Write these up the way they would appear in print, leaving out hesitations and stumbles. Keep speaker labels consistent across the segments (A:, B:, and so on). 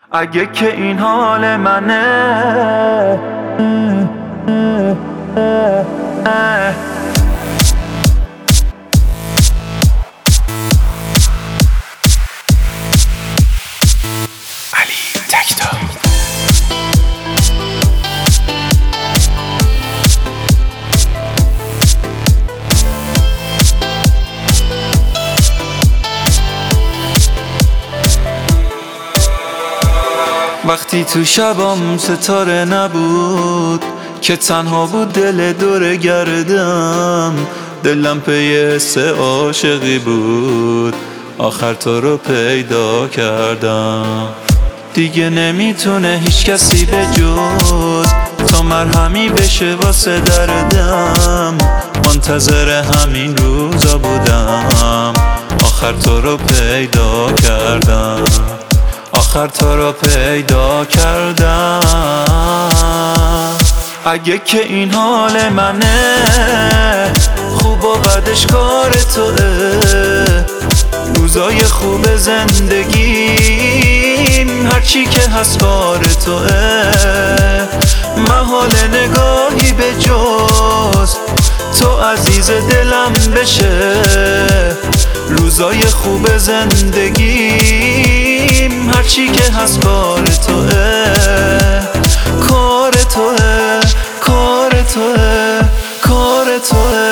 A: اگه که این حال منه وقتی تو شبام ستاره نبود که تنها بود دل دور گردم، دلم پی حس عاشقی بود، آخر تو رو پیدا کردم. دیگه نمیتونه هیچ کسی به جز تو مرهمی بشه واسه دردم، منتظر همین روزا بودم، آخر تو رو پیدا کردم، آخر تو رو پیدا کردم. اگه که این حال منه، خوب و بدش کار توه، روزای خوب زندگیم هرچی که هست کار توه، محال نگاهی به جز تو عزیز دلم بشه، روزای خوب زندگیم هرچی که هست کار توه، کار توه، کار توه، کار توه.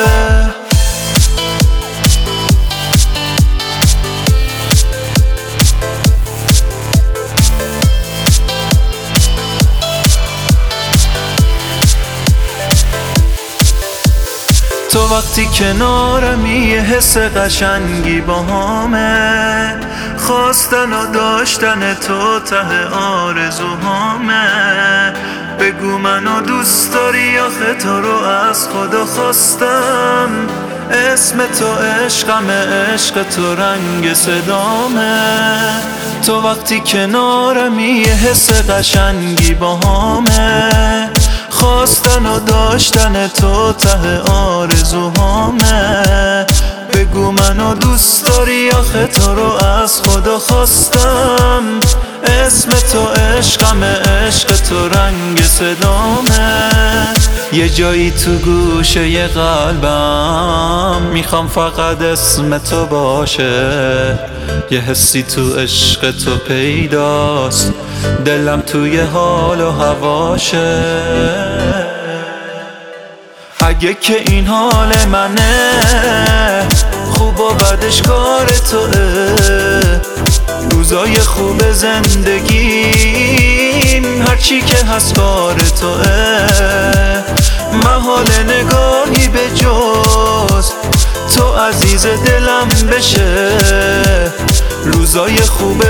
A: تو وقتی کنارمی یه حس قشنگی باهامه، خواستن و داشتن تو ته آرزوهامه. بگو منو دوست داری آخه تو رو از خدا خواستم، اسم تو عشقمه، عشق تو رنگ صدامه. تو وقتی کنارمی یه حس قشنگی باهامه، خواستن و داشتن تو ته آرزوهامه. بگو منو دوست داری آخه تو رو از خدا خواستم، اسم تو عشقمه، عشق تو رنگ صدامه. یه جایی تو گوشه ی قلبم میخوام فقط اسم تو باشه، یه حسی تو عشق تو پیداست، دلم توی حال و هواشه. اگه که این حال منه، خوب و بدش کار توه، روزای خوب زندگیم هرچی که هست کار توه، محال نگاهی به جز تو عزیز دلم بشه، روزای خوب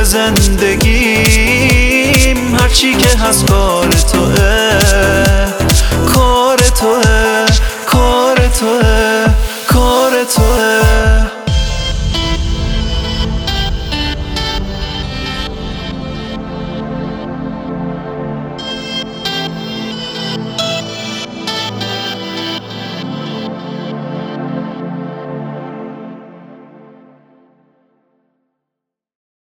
A: زندگیم هرچی که هست کار توه، کار توه.